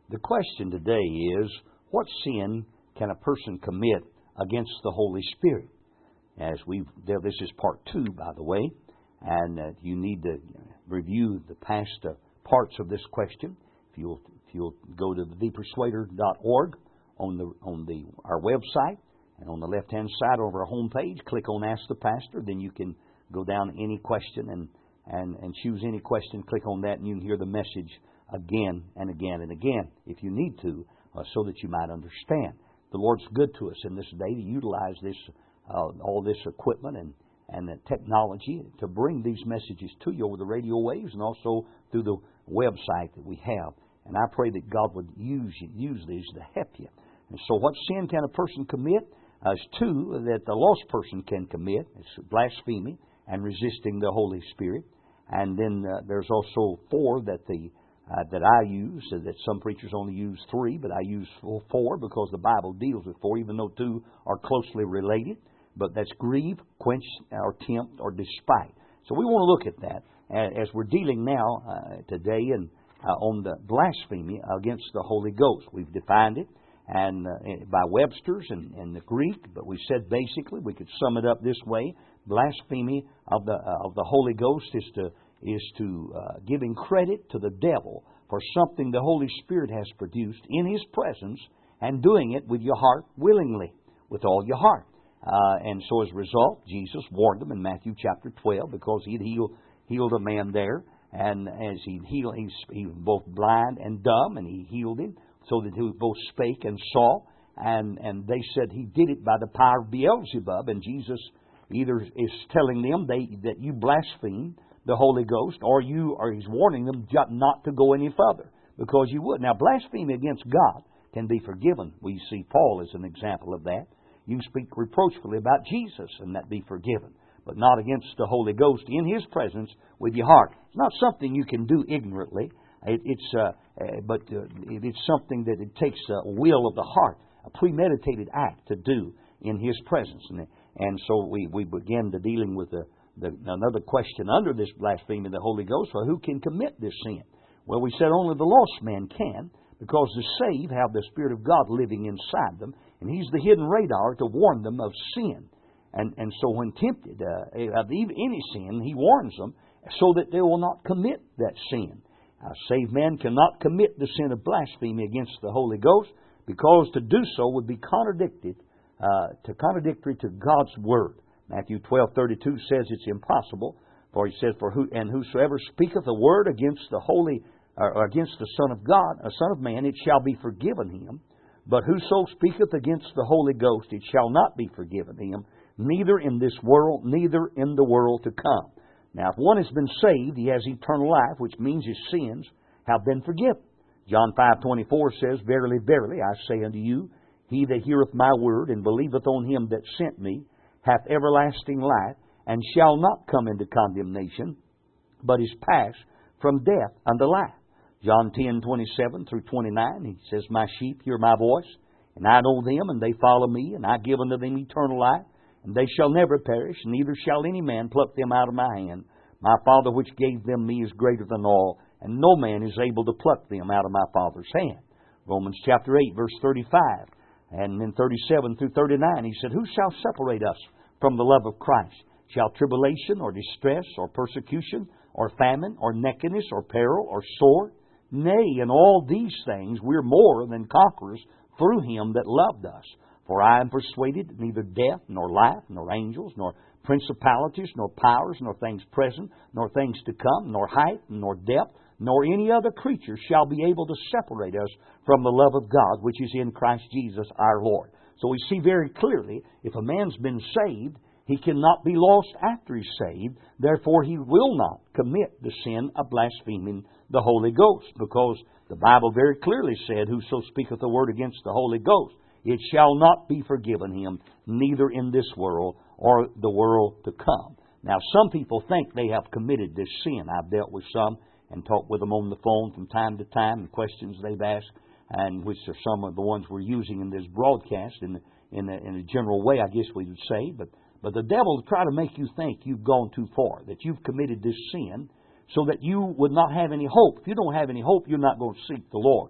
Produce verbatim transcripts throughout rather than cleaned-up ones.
The question today is, what sin can a person commit against the Holy Spirit? As we've, this is part two, by the way, and uh, you need to review the past uh, parts of this question. If you'll, if you'll go to the persuader dot org on the on the our website, and on the left-hand side over our homepage, click on Ask the Pastor. Then you can go down any question and, and, and choose any question. Click on that, and you can hear the message again and again and again if you need to, uh, so that you might understand. The Lord's good to us in this day to utilize this uh, all this equipment and, and the technology to bring these messages to you over the radio waves and also through the website that we have. And I pray that God would use use these to help you. And so what sin can a person commit? Uh, There's two that the lost person can commit. It's blasphemy and resisting the Holy Spirit. And then uh, there's also four that the uh, that I use, uh, that some preachers only use three, but I use four because the Bible deals with four, even though two are closely related. But that's grieve, quench, or tempt, or despite. So we want to look at that as we're dealing now uh, today and uh, on the blasphemy against the Holy Ghost. We've defined it and uh, by Webster's and, and the Greek, but we said basically we could sum it up this way: blasphemy of the uh, of the Holy Ghost is to is to uh, giving credit to the devil for something the Holy Spirit has produced in His presence and doing it with your heart willingly, with all your heart. Uh, and so as a result, Jesus warned them in Matthew chapter twelve, because He had healed, healed a man there, and as He healed, he, he was both blind and dumb, and He healed him so that he both spake and saw. And, and they said He did it by the power of Beelzebub, and Jesus either is telling them they, that you blaspheme the Holy Ghost, or you, or He's warning them not to go any further, because you would. Now, blasphemy against God can be forgiven. We see Paul as an example of that. You can speak reproachfully about Jesus and that be forgiven, but not against the Holy Ghost in His presence with your heart. It's not something you can do ignorantly. It, it's, uh, uh, but uh, it, it's something that it takes a will of the heart, a premeditated act to do in His presence. And, and so we, we begin to dealing with the, the, another question under this blasphemy of the Holy Ghost. Well, who can commit this sin? Well, we said only the lost man can, because the saved have the Spirit of God living inside them, and He's the hidden radar to warn them of sin. And and so when tempted uh, of any sin, He warns them so that they will not commit that sin. A saved man cannot commit the sin of blasphemy against the Holy Ghost, because to do so would be contradicted, uh, to contradictory to God's Word. Matthew twelve thirty-two says it's impossible, for He says, "For who and whosoever speaketh a word against the Holy or against the Son of God, a Son of Man, it shall be forgiven him. But whoso speaketh against the Holy Ghost, it shall not be forgiven him, neither in this world, neither in the world to come." Now, if one has been saved, he has eternal life, which means his sins have been forgiven. John five twenty-four says, "Verily, verily, I say unto you, he that heareth my word and believeth on Him that sent me hath everlasting life, and shall not come into condemnation, but is passed from death unto life." John ten twenty-seven through twenty-nine, He says, "My sheep hear my voice, and I know them, and they follow me, and I give unto them eternal life, and they shall never perish, neither shall any man pluck them out of my hand. My Father which gave them me is greater than all, and no man is able to pluck them out of my Father's hand." Romans chapter eight, verse thirty-five, and then thirty-seven through thirty-nine, He said, "Who shall separate us from the love of Christ? Shall tribulation, or distress, or persecution, or famine, or nakedness, or peril, or sword? Nay, in all these things we're more than conquerors through Him that loved us. For I am persuaded that neither death, nor life, nor angels, nor principalities, nor powers, nor things present, nor things to come, nor height, nor depth, nor any other creature shall be able to separate us from the love of God, which is in Christ Jesus our Lord." So we see very clearly, if a man's been saved, he cannot be lost after he's saved. Therefore, he will not commit the sin of blaspheming the Holy Ghost, because the Bible very clearly said, "Whoso speaketh a word against the Holy Ghost, it shall not be forgiven him, neither in this world or the world to come." Now, some people think they have committed this sin. I've dealt with some and talked with them on the phone from time to time, and questions they've asked, and which are some of the ones we're using in this broadcast in the, in a, in a general way, I guess we would say. But but the devil will try to make you think you've gone too far, that you've committed this sin, so that you would not have any hope. If you don't have any hope, you're not going to seek the Lord.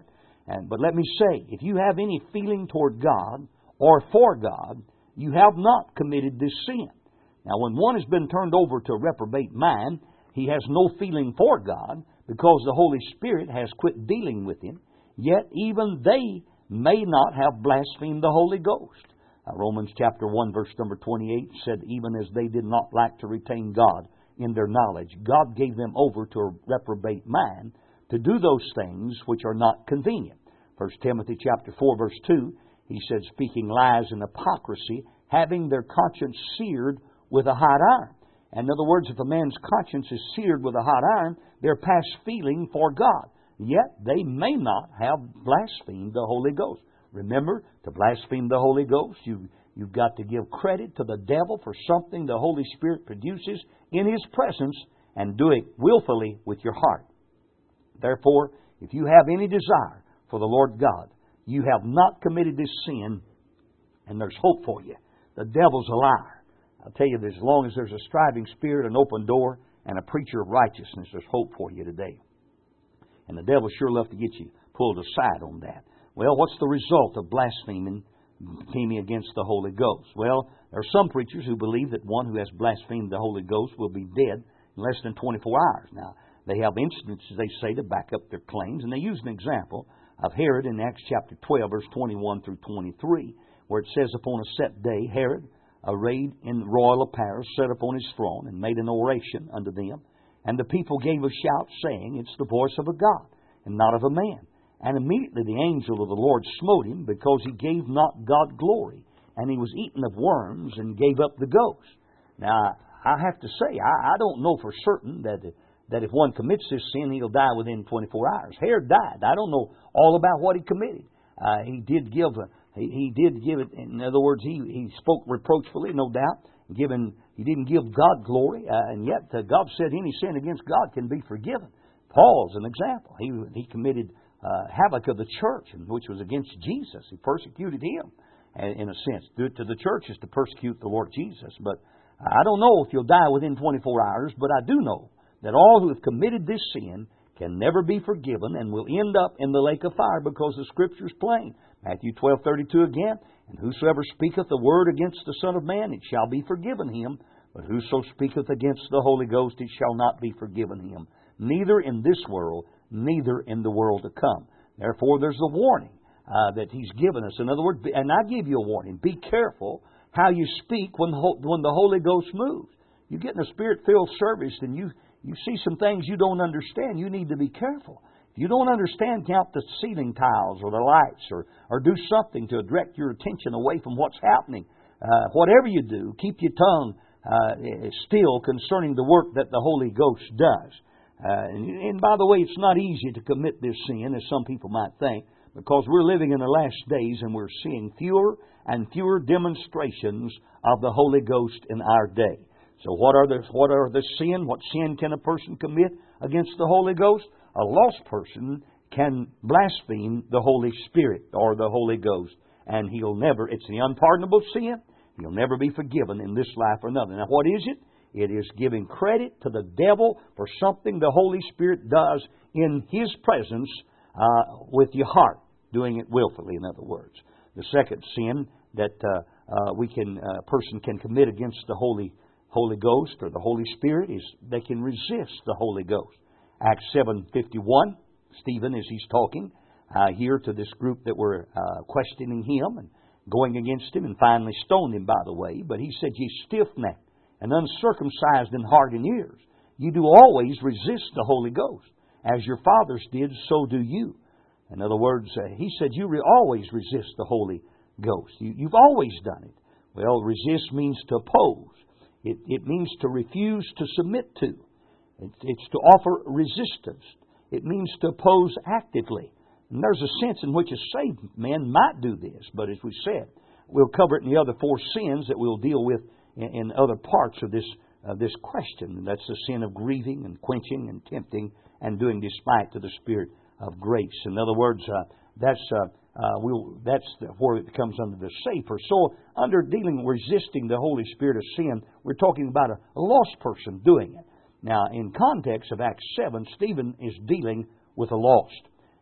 And, but let me say, if you have any feeling toward God or for God, you have not committed this sin. Now, when one has been turned over to a reprobate mind, he has no feeling for God because the Holy Spirit has quit dealing with him. Yet even they may not have blasphemed the Holy Ghost. Uh, Romans chapter one, verse number twenty-eight said, even as they did not like to retain God in their knowledge, God gave them over to a reprobate mind to do those things which are not convenient. First Timothy chapter four, verse two, he said, speaking lies and hypocrisy, having their conscience seared with a hot iron. And in other words, if a man's conscience is seared with a hot iron, they're past feeling for God. Yet they may not have blasphemed the Holy Ghost. Remember, to blaspheme the Holy Ghost, you, you've got to give credit to the devil for something the Holy Spirit produces in His presence and do it willfully with your heart. Therefore, if you have any desire for the Lord God, you have not committed this sin, and there's hope for you. The devil's a liar. I'll tell you, that as long as there's a striving spirit, an open door, and a preacher of righteousness, there's hope for you today. And the devil sure loves to get you pulled aside on that. Well, what's the result of blaspheming, blaspheming against the Holy Ghost? Well, there are some preachers who believe that one who has blasphemed the Holy Ghost will be dead in less than twenty-four hours. Now, they have instances, they say, to back up their claims, and they use an example of Herod in Acts chapter twelve, verse twenty-one through twenty-three, where it says, upon a set day, Herod, arrayed in royal apparel, sat upon his throne, and made an oration unto them. And the people gave a shout, saying, it's the voice of a God, and not of a man. And immediately the angel of the Lord smote him, because he gave not God glory. And he was eaten of worms, and gave up the ghost. Now, I have to say, I, I don't know for certain that, that if one commits this sin, he'll die within twenty-four hours. Herod died. I don't know all about what he committed. Uh, he did give a, he, he did give it, in other words, he, he spoke reproachfully, no doubt. Given, he didn't give God glory, uh, and yet uh, God said any sin against God can be forgiven. Paul's an example. He, he committed uh, havoc of the church, which was against Jesus. He persecuted him, in a sense. Do it to the church is to persecute the Lord Jesus. But I don't know if you'll die within twenty-four hours, but I do know that all who have committed this sin can never be forgiven and will end up in the lake of fire, because the Scripture is plain. Matthew twelve thirty-two again, and whosoever speaketh the word against the Son of Man, it shall be forgiven him. But whoso speaketh against the Holy Ghost, it shall not be forgiven him, neither in this world, neither in the world to come. Therefore, there's a warning uh, that He's given us. In other words, and I give you a warning, be careful how you speak when, when the Holy Ghost moves. You get in a Spirit-filled service and you, you see some things you don't understand, you need to be careful. If you don't understand, count the ceiling tiles or the lights, or, or do something to direct your attention away from what's happening. Uh, whatever you do, keep your tongue uh, still concerning the work that the Holy Ghost does. Uh, and, and by the way, it's not easy to commit this sin, as some people might think, because we're living in the last days and we're seeing fewer and fewer demonstrations of the Holy Ghost in our day. So what are the, what are the sin? What sin can a person commit against the Holy Ghost? A lost person can blaspheme the Holy Spirit or the Holy Ghost, and he'll never, it's the unpardonable sin, he'll never be forgiven in this life or another. Now what is it? It is giving credit to the devil for something the Holy Spirit does in His presence uh, with your heart, doing it willfully, in other words. The second sin that uh, uh, we can, a uh, person can commit against the Holy Holy Ghost or the Holy Spirit is they can resist the Holy Ghost. Acts seven fifty-one, Stephen, as he's talking uh, here to this group that were uh, questioning him and going against him and finally stoned him, by the way. But he said, ye stiff-necked and uncircumcised in heart and ears, you do always resist the Holy Ghost. As your fathers did, so do you. In other words, uh, he said, you re- always resist the Holy Ghost. You, you've always done it. Well, resist means to oppose. It, it means to refuse to submit to. It's to offer resistance. It means to oppose actively. And there's a sense in which a saved man might do this. But as we said, we'll cover it in the other four sins that we'll deal with in, in other parts of this uh, this question. And that's the sin of grieving and quenching and tempting and doing despite to the Spirit of grace. In other words, uh, that's uh, uh, we'll, that's the, where it comes under the safer. So under dealing resisting the Holy Spirit of sin, we're talking about a, a lost person doing it. Now, in context of Acts seven, Stephen is dealing with the lost.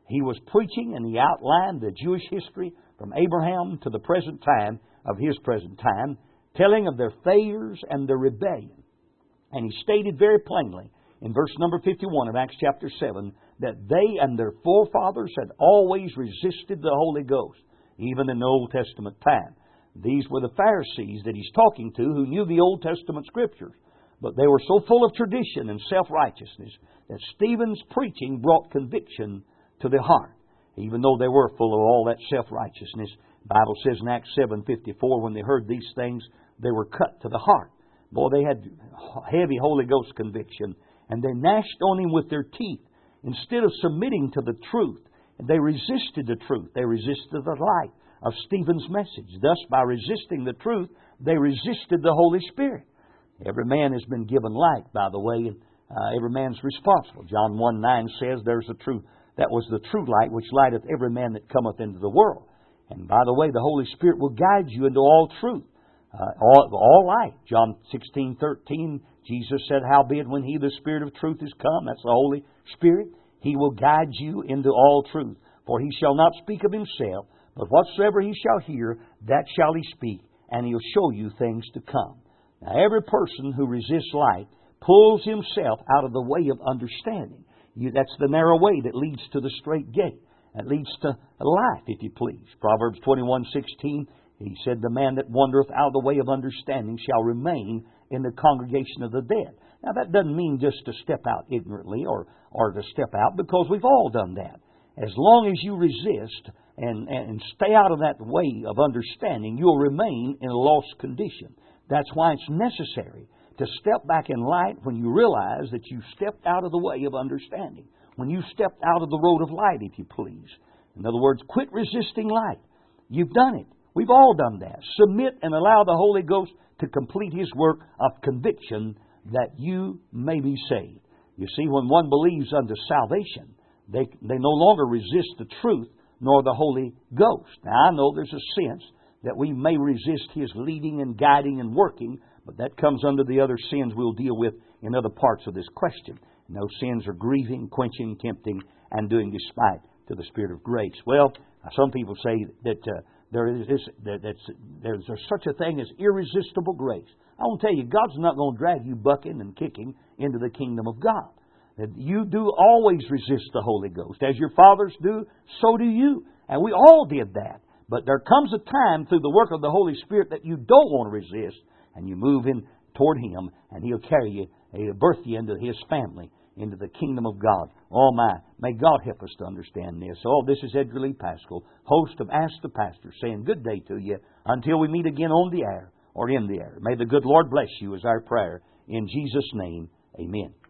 He was preaching and he outlined the Jewish history from Abraham to the present time of his present time, telling of their failures and their rebellion. And he stated very plainly in verse number fifty-one of Acts chapter seven that they and their forefathers had always resisted the Holy Ghost, even in the Old Testament time. These were the Pharisees that he's talking to who knew the Old Testament Scriptures. But they were so full of tradition and self-righteousness that Stephen's preaching brought conviction to the heart. Even though they were full of all that self-righteousness, the Bible says in Acts seven fifty-four, when they heard these things, they were cut to the heart. Boy, they had heavy Holy Ghost conviction, and they gnashed on him with their teeth instead of submitting to the truth. And they resisted the truth. They resisted the light of Stephen's message. Thus, by resisting the truth, they resisted the Holy Spirit. Every man has been given light, by the way, and uh, every man's responsible. John one nine says, "There's the true, that was the true light, which lighteth every man that cometh into the world." And by the way, the Holy Spirit will guide you into all truth, uh, all, all light. John sixteen thirteen, Jesus said, "Howbeit when He, the Spirit of truth, is come," that's the Holy Spirit, "He will guide you into all truth. For He shall not speak of Himself, but whatsoever He shall hear, that shall He speak, and He'll show you things to come." Now, every person who resists light pulls himself out of the way of understanding. You, that's the narrow way that leads to the straight gate. That leads to life, if you please. Proverbs twenty-one sixteen, he said, "The man that wandereth out of the way of understanding shall remain in the congregation of the dead." Now, that doesn't mean just to step out ignorantly or, or to step out, because we've all done that. As long as you resist and, and stay out of that way of understanding, you'll remain in a lost condition. That's why it's necessary to step back in light when you realize that you stepped out of the way of understanding. When you stepped out of the road of light, if you please. In other words, quit resisting light. You've done it. We've all done that. Submit and allow the Holy Ghost to complete His work of conviction that you may be saved. You see, when one believes unto salvation, they, they no longer resist the truth nor the Holy Ghost. Now, I know there's a sense that we may resist His leading and guiding and working, but that comes under the other sins we'll deal with in other parts of this question. And those sins are grieving, quenching, tempting, and doing despite to the Spirit of grace. Well, some people say that uh, there is this, that that's, there's, there's such a thing as irresistible grace. I want to tell you, God's not going to drag you bucking and kicking into the kingdom of God. That you do always resist the Holy Ghost. As your fathers do, so do you. And we all did that. But there comes a time through the work of the Holy Spirit that you don't want to resist, and you move in toward Him, and He'll carry you, He'll birth you into His family, into the kingdom of God. Oh my, may God help us to understand this. Oh, this is Edgar Lee Pascal, host of Ask the Pastor, saying good day to you until we meet again on the air or in the air. May the good Lord bless you is our prayer. In Jesus' name, amen.